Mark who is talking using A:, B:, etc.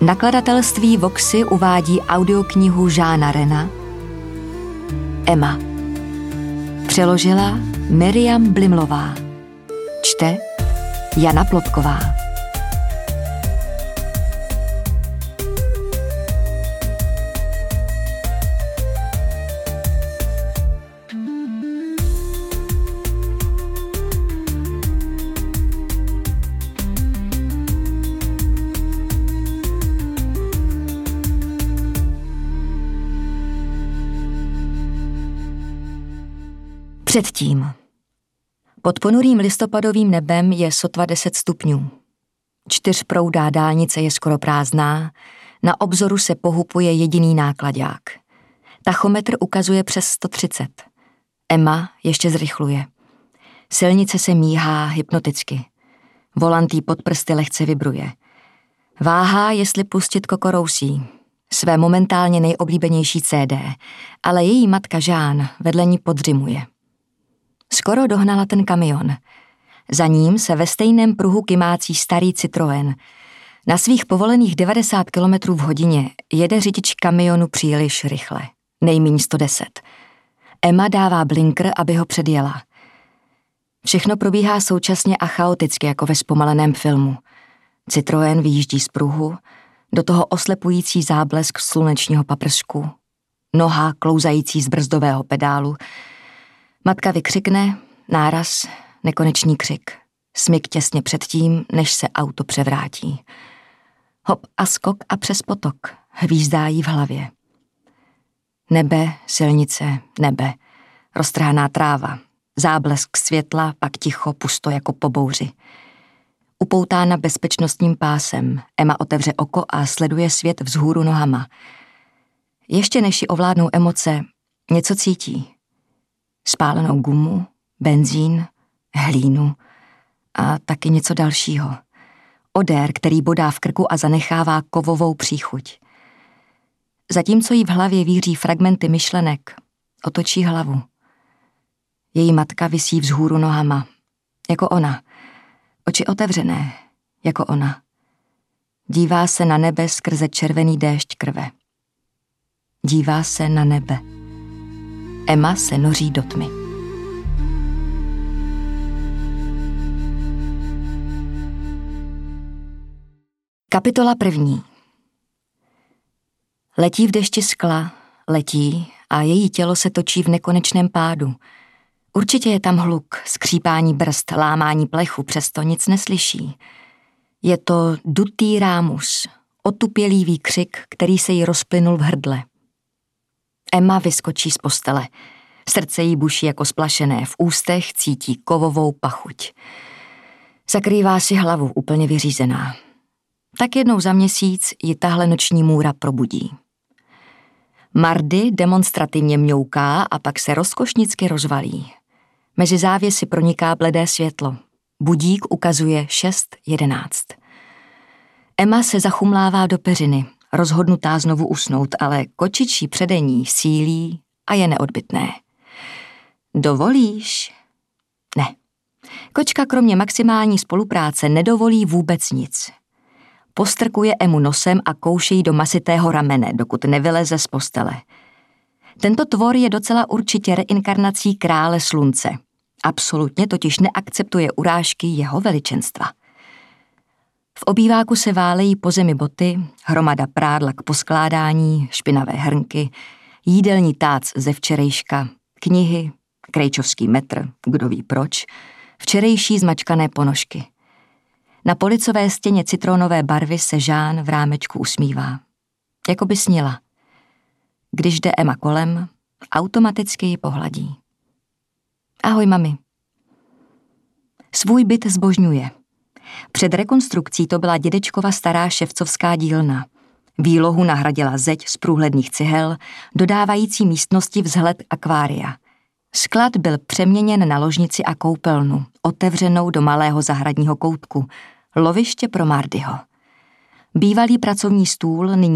A: Nakladatelství Voxy uvádí audioknihu Jeana Rena Emma. Přeložila Miriam Blimlová. Čte Jana Plotková. Předtím. Pod ponurým listopadovým nebem je sotva 10 stupňů. 4proudá dálnice je skoro prázdná, na obzoru se pohupuje jediný náklaďák. Tachometr ukazuje přes 130. Emma ještě zrychluje. Silnice se míhá hypnoticky. Volant jí pod prsty lehce vibruje. Váhá, jestli pustit Kokorousí, své momentálně nejoblíbenější CD, ale její matka Jeanne vedle ní podřimuje. Skoro dohnala ten kamion. Za ním se ve stejném pruhu kymácí starý Citroën. Na svých povolených 90 km v hodině jede řidič kamionu příliš rychle. Nejméně 110. Emma dává blinker, aby ho předjela. Všechno probíhá současně a chaoticky, jako ve zpomaleném filmu. Citroën vyjíždí z pruhu, do toho oslepující záblesk slunečního paprsku, noha klouzající z brzdového pedálu. Matka vykřikne, náraz, nekonečný křik. Smyk těsně předtím, než se auto převrátí. Hop a skok a přes potok, hvízdá jí v hlavě. Nebe, silnice, nebe, roztrhaná tráva, záblesk světla, pak ticho, pusto jako po bouři. Upoutána bezpečnostním pásem, Emma otevře oko a sleduje svět vzhůru nohama. Ještě než ji ovládnou emoce, něco cítí. Spálenou gumu, benzín, hlínu a taky něco dalšího. Odér, který bodá v krku a zanechává kovovou příchuť. Zatímco jí v hlavě víří fragmenty myšlenek, otočí hlavu. Její matka visí vzhůru nohama, jako ona, oči otevřené, jako ona. Dívá se na nebe skrze červený déšť krve. Dívá se na nebe. Emma se noří do tmy. Kapitola 1. Letí v dešti skla, letí a její tělo se točí v nekonečném pádu. Určitě je tam hluk, skřípání brzd, lámání plechu, přesto nic neslyší. Je to dutý rámus, otupělý výkřik, který se jí rozplynul v hrdle. Emma vyskočí z postele. Srdce jí buší jako splašené, v ústech cítí kovovou pachuť. Zakrývá si hlavu, úplně vyřízená. Tak jednou za měsíc ji tahle noční můra probudí. Mardy demonstrativně mňouká a pak se rozkošnicky rozvalí. Mezi závěsy proniká bledé světlo. Budík ukazuje 6:11. Emma se zachumlává do peřiny, rozhodnutá znovu usnout, ale kočičí předení sílí a je neodbytné. Dovolíš? Ne. Kočka kromě maximální spolupráce nedovolí vůbec nic. Postrkuje Emu nosem a kouše jí do masitého ramene, dokud nevyleze z postele. Tento tvor je docela určitě reinkarnací krále slunce. Absolutně totiž neakceptuje urážky jeho veličenstva. V obýváku se válejí po zemi boty, hromada prádla k poskládání, špinavé hrnky, jídelní tác ze včerejška, knihy, krejčovský metr, kdo ví proč, včerejší zmačkané ponožky. Na policové stěně citronové barvy se Jeanne v rámečku usmívá. Jako by snila. Když jde Emma kolem, automaticky ji pohladí. Ahoj, mami. Svůj byt zbožňuje. Před rekonstrukcí to byla dědečkova stará ševcovská dílna. Výlohu nahradila zeď z průhledných cihel, dodávající místnosti vzhled akvária. Sklad byl přeměněn na ložnici a koupelnu, otevřenou do malého zahradního koutku, loviště pro Mardyho. Bývalý pracovní stůl nyní